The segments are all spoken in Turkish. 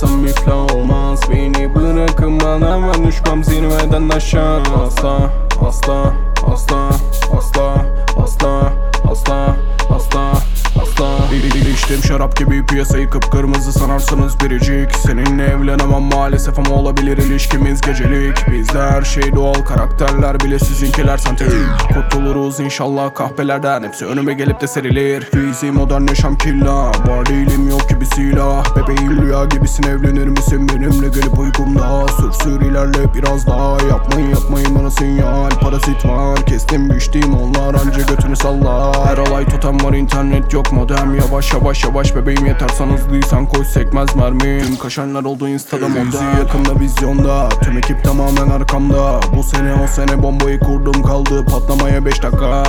yapsam iflah olmaz. Beni bırakın bana, ben düşmem zirveden aşağı. Asla, asla, asla, asla, asla, asla, asla, asla. İçtim şarap gibi piyasayı kıpkırmızı sanarsanız biricik. Seninle evlenemem maalesef ama olabilir ilişkimiz gecelik. Bizde her şey doğal, karakterler bile sizinkiler sentetik. Kurtuluruz inşallah kahpelerden, hepsi önüme gelip de serilir. Fiziği modern yaşam killa, var değilim yok gibi silah. Bebeğim rüya gibisin, evlenir misin benimle gelip uykumda? Sür ilerle biraz daha, yapmayın bana sinyal. Parasit var, kestim biçtim onlar anca götünü salla. Her olay totem var, internet yok modem. Yavaş bebeğim yeter sana hızlıysan koş sekmez mermi. Tüm kaşanlar oldu instada model, yakında vizyonda. Tüm ekip tamamen arkamda. Bu sene o sene bombayı kurdum, kaldı patlamaya 5 dakika.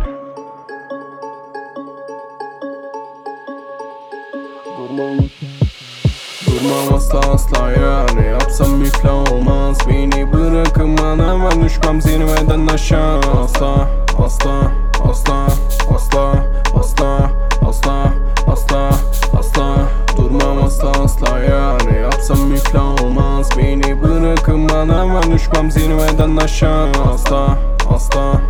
Durmam asla ya, ne yapsam iflah olmaz. Beni bırakın bana, ben düşmem zirveden aşağı. Asla, asla, asla, asla, asla, asla, asla, asla. Durmam asla ya, ne yapsam iflah olmaz. Beni bırakın bana, ben düşmem zirveden aşağı. Asla, asla.